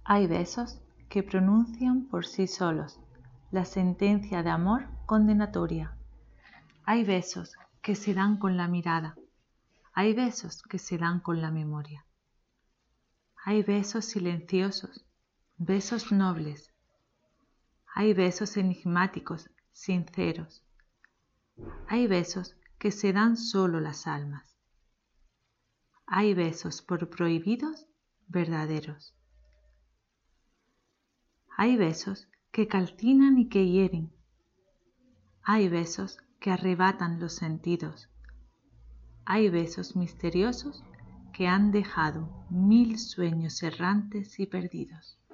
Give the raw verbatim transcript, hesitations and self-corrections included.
Hay besos que pronuncian por sí solos la sentencia de amor condenatoria. Hay besos que se dan con la mirada. Hay besos que se dan con la memoria. Hay besos silenciosos, besos nobles. Hay besos enigmáticos, sinceros. Hay besos que se dan solo las almas. Hay besos por prohibidos, verdaderos. Hay besos que calcinan y que hieren. Hay besos que arrebatan los sentidos. Hay besos misteriosos que han dejado mil sueños errantes y perdidos.